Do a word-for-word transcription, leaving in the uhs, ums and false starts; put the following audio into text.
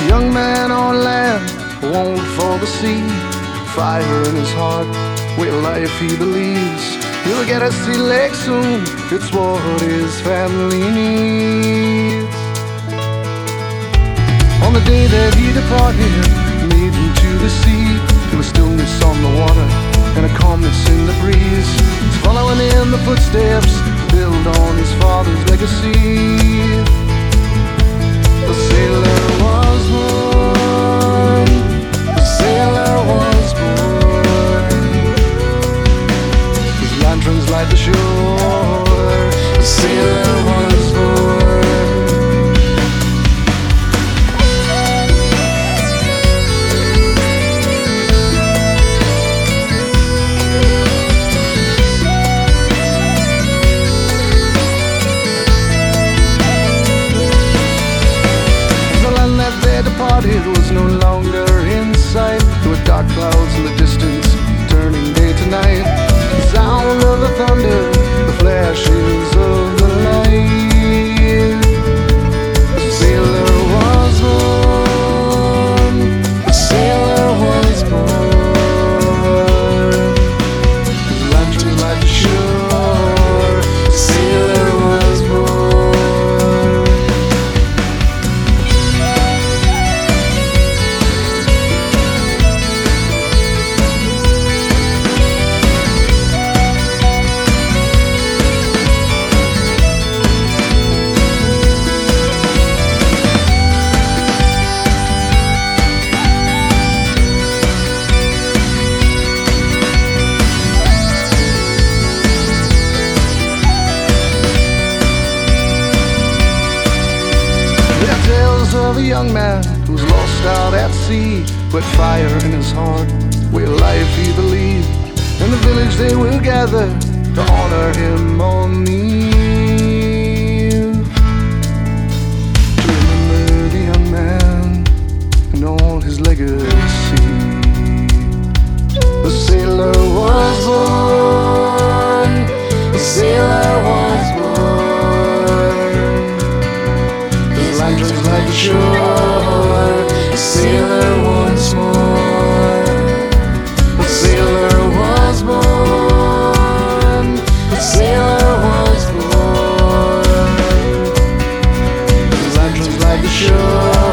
young man on land, won't for the sea. Fire in his heart, with life he believes. He'll get a sea lake soon, it's what his family needs. On the day that he departed, made into the sea, there was stillness on the water and a calmness in the breeze. He's following in the footsteps, build on his father's legacy. The sailor was born, the sailor was born. His lanterns light the shore, the sailor was born. It was no longer in sight. There were dark clouds in the distance, turning day to night. The sound of the thunder, the flashes of the light. The sailor was born, the sailor was born. His lanterns light the shore, the sailor was born. Of a young man who's lost out at sea, with fire in his heart, with life he believed. In the village they will gather to honor him on the eve. To remember the young man and all his legacy. The sailor was born, the sailor was born. His lanterns light the shore, the sailor once more. The sailor was born, the sailor was born. His lanterns light the shore.